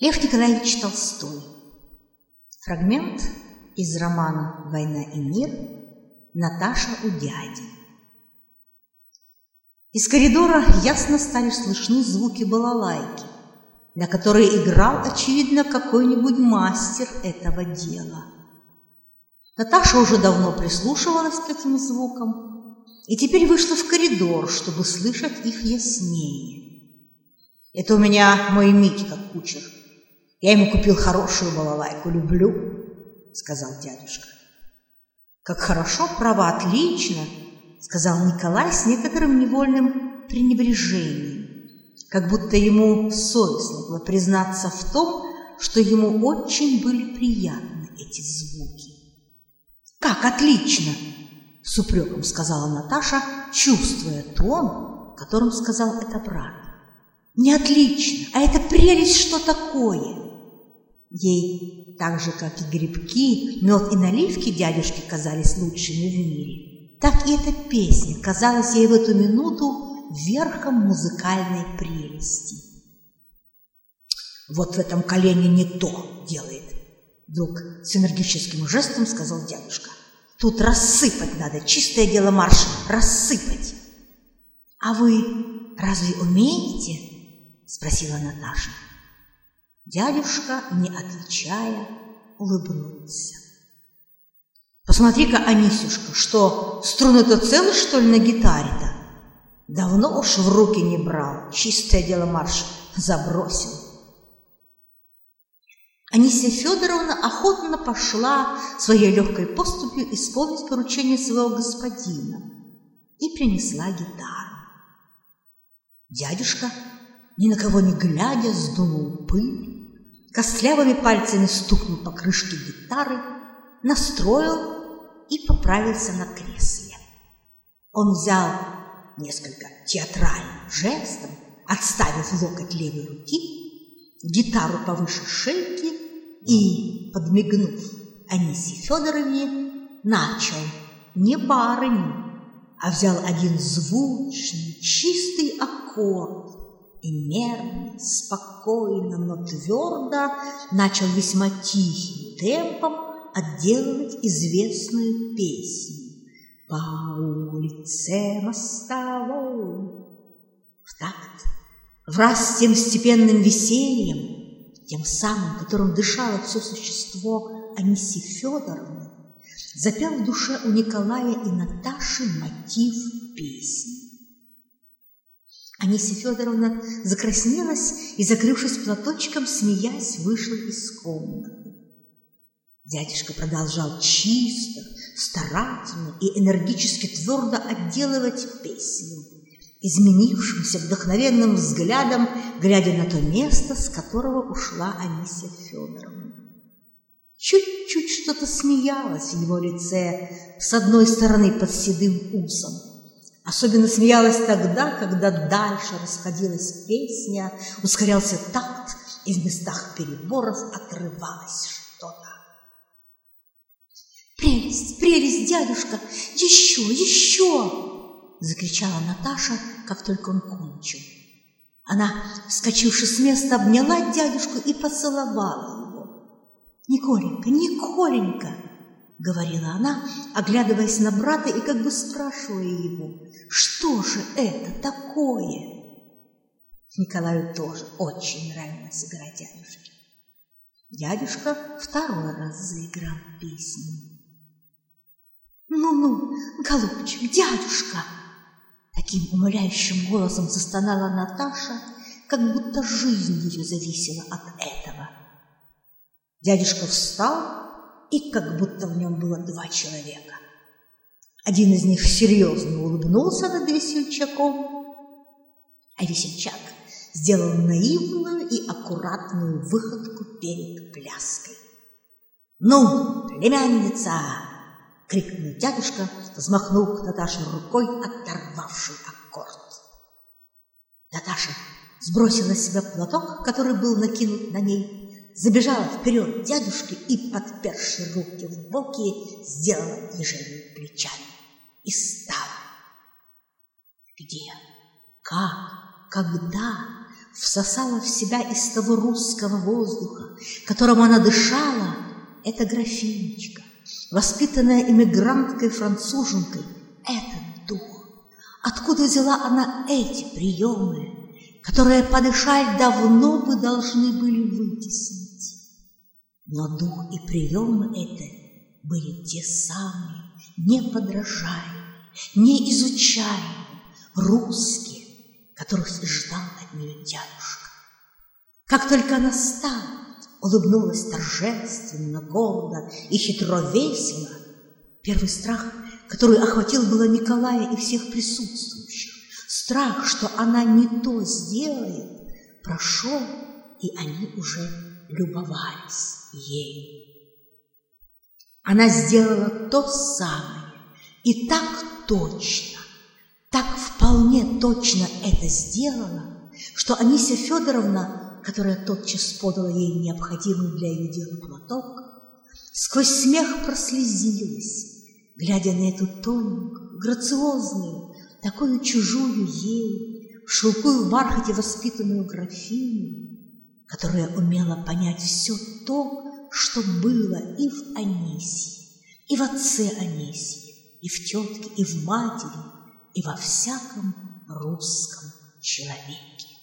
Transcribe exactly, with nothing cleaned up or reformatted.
Лев Николаевич Толстой. Фрагмент из романа «Война и мир» «Наташа у дяди». Из коридора ясно стали слышны звуки балалайки, на которой играл, очевидно, какой-нибудь мастер этого дела. Наташа уже давно прислушивалась к этим звукам и теперь вышла в коридор, чтобы слышать их яснее. «Это у меня мой Митька кучер. Я ему купил хорошую балалайку, люблю», — сказал дядюшка. «Как хорошо, право, отлично», — сказал Николай с некоторым невольным пренебрежением, как будто ему совестно было признаться в том, что ему очень были приятны эти звуки. «Как отлично!» — с упреком сказала Наташа, чувствуя тон, которым сказал это брат. «Не отлично, а это прелесть, что такое!» Ей, так же, как и грибки, мед и наливки дядюшки казались лучшими в мире, так и эта песня казалась ей в эту минуту верхом музыкальной прелести. «Вот в этом колене не то делает», — вдруг с энергическим жестом сказал дядюшка. «Тут рассыпать надо, чистое дело марш, рассыпать». «А вы разве умеете?» — спросила Наташа. Дядюшка, не отвечая, улыбнулся. «Посмотри-ка, Анисюшка, что, струны-то целы, что ли, на гитаре-то? Давно уж в руки не брал, чистое дело марш, забросил». Анисия Федоровна охотно пошла своей легкой поступью исполнить поручение своего господина и принесла гитару. Дядюшка, ни на кого не глядя, сдунул пыль, костлявыми пальцами стукнул по крышке гитары, настроил и поправился на кресле. Он взял несколько театральным жестом, отставив локоть левой руки, гитару повыше шейки и, подмигнув Анисе Федоровне, начал не барыню, а взял один звучный, чистый аккорд и мерно, спокойно, но твердо начал весьма тихим темпом отделывать известную песню «По улице мостовой». В такт, враз с тем степенным весельем, тем самым, которым дышало все существо Анисии Федоровны, запел в душе у Николая и Наташи мотив песни. Анисия Федоровна закраснелась и, закрывшись платочком, смеясь, вышла из комнаты. Дядюшка продолжал чисто, старательно и энергически твердо отделывать песню, изменившимся вдохновенным взглядом, глядя на то место, с которого ушла Анисия Федоровна. Чуть-чуть что-то смеялось в его лице с одной стороны под седым усом. Особенно смеялась тогда, когда дальше расходилась песня, ускорялся такт, и в местах переборов отрывалось что-то. «Прелесть, прелесть, дядюшка! Еще, еще!» — закричала Наташа, как только он кончил. Она, вскочивши с места, обняла дядюшку и поцеловала его. «Николенька, Николенька!» — говорила она, оглядываясь на брата и как бы спрашивая его, что же это такое? Николаю тоже очень нравилось играть дядюшке. Дядюшка второй раз заиграл песню. «Ну-ну, голубчик, дядюшка!» Таким умоляющим голосом застонала Наташа, как будто жизнь ее зависела от этого. Дядюшка встал, и как будто в нем было два человека. Один из них серьезно улыбнулся над весельчаком, а весельчак сделал наивную и аккуратную выходку перед пляской. «Ну, племянница!» — крикнул дядюшка, взмахнув к Наташе рукой, оторвавший аккорд. Наташа сбросила с себя платок, который был накинут на ней, забежала вперед дядюшки и, подперши руки в боки, сделала движение плечами и стала. Где, как, когда, всосала в себя из того русского воздуха, которым она дышала, эта графинечка, воспитанная эмигранткой-француженкой, этот дух. Откуда взяла она эти приемы, которые подышать давно бы должны были вытеснить? Но дух и приемы эти были те самые, неподражаемые, неизучаемые, русские, которых ждал от нее дядюшка. Как только она стала, улыбнулась торжественно, гордо и хитро весело, первый страх, который охватил было Николая и всех присутствующих, страх, что она не то сделает, прошел, и они уже любовались ею. Она сделала то самое, и так точно, так вполне точно это сделала, что Анисья Федоровна, которая тотчас подала ей необходимый для ее дела платок, сквозь смех прослезилась, глядя на эту тоненькую, грациозную, такую чужую ей, в шелку и в бархате воспитанную графиню, которая умела понять все то, что было и в Анисье, и в отце Анисье, и в тетке, и в матери, и во всяком русском человеке.